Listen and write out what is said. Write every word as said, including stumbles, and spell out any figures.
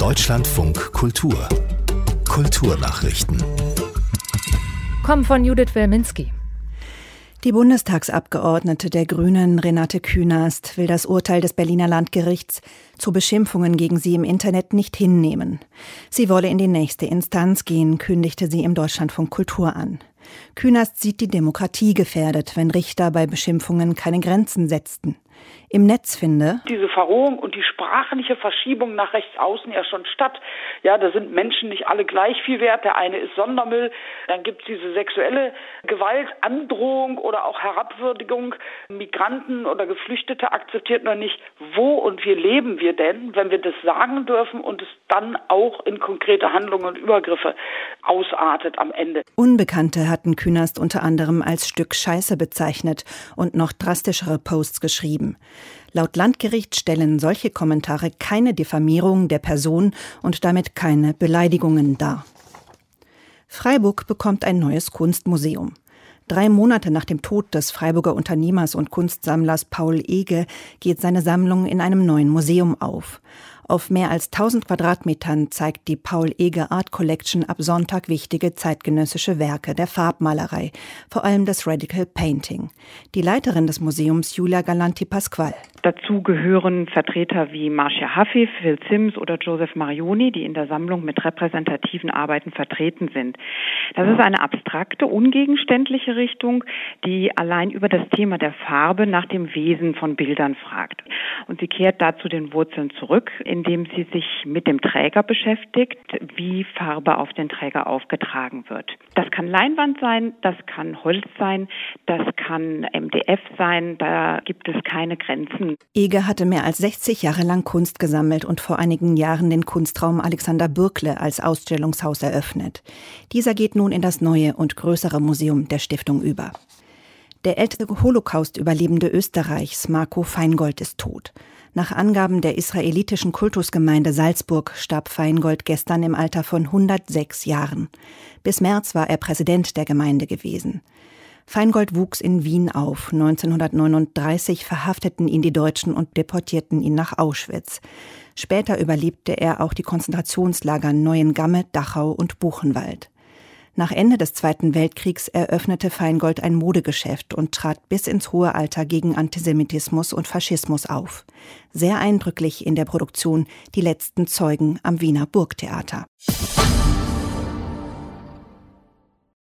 Deutschlandfunk Kultur. Kulturnachrichten. Kommen von Judith Welminski. Die Bundestagsabgeordnete der Grünen Renate Künast will das Urteil des Berliner Landgerichts zu Beschimpfungen gegen sie im Internet nicht hinnehmen. Sie wolle in die nächste Instanz gehen, kündigte sie im Deutschlandfunk Kultur an. Künast sieht die Demokratie gefährdet, wenn Richter bei Beschimpfungen keine Grenzen setzten. Im Netz finde diese Verrohung und die sprachliche Verschiebung nach rechts außen ja schon statt. Ja, da sind Menschen nicht alle gleich viel wert. Der eine ist Sondermüll. Dann gibt es diese sexuelle Gewalt, Androhung oder auch Herabwürdigung. Migranten oder Geflüchtete akzeptiert noch nicht. Wo und wie leben wir denn, wenn wir das sagen dürfen und es dann auch in konkrete Handlungen und Übergriffe ausartet am Ende? Unbekannte hatten Künast unter anderem als Stück Scheiße bezeichnet und noch drastischere Posts geschrieben. Laut Landgericht stellen solche Kommentare keine Diffamierung der Person und damit keine Beleidigungen dar. Freiburg bekommt ein neues Kunstmuseum. Drei Monate nach dem Tod des Freiburger Unternehmers und Kunstsammlers Paul Ege geht seine Sammlung in einem neuen Museum auf. Auf mehr als tausend Quadratmetern zeigt die Paul Ege Art Collection ab Sonntag wichtige zeitgenössische Werke der Farbmalerei, vor allem das Radical Painting. Die Leiterin des Museums, Julia Galanti-Pasqual. Dazu gehören Vertreter wie Marcia Hafif, Phil Simms oder Joseph Marioni, die in der Sammlung mit repräsentativen Arbeiten vertreten sind. Das ist eine abstrakte, ungegenständliche Richtung, die allein über das Thema der Farbe nach dem Wesen von Bildern fragt. Und sie kehrt dazu den Wurzeln zurück, indem sie sich mit dem Träger beschäftigt, wie Farbe auf den Träger aufgetragen wird. Das kann Leinwand sein, das kann Holz sein, das kann M D F sein, da gibt es keine Grenzen. Ege hatte mehr als sechzig Jahre lang Kunst gesammelt und vor einigen Jahren den Kunstraum Alexander Bürkle als Ausstellungshaus eröffnet. Dieser geht nun in das neue und größere Museum der Stiftung über. Der älteste Holocaust-Überlebende Österreichs, Marco Feingold, ist tot. Nach Angaben der israelitischen Kultusgemeinde Salzburg starb Feingold gestern im Alter von hundertsechs Jahren. Bis März war er Präsident der Gemeinde gewesen. Feingold wuchs in Wien auf. neunzehnhundertneununddreißig verhafteten ihn die Deutschen und deportierten ihn nach Auschwitz. Später überlebte er auch die Konzentrationslager Neuengamme, Dachau und Buchenwald. Nach Ende des Zweiten Weltkriegs eröffnete Feingold ein Modegeschäft und trat bis ins hohe Alter gegen Antisemitismus und Faschismus auf. Sehr eindrücklich in der Produktion Die letzten Zeugen am Wiener Burgtheater.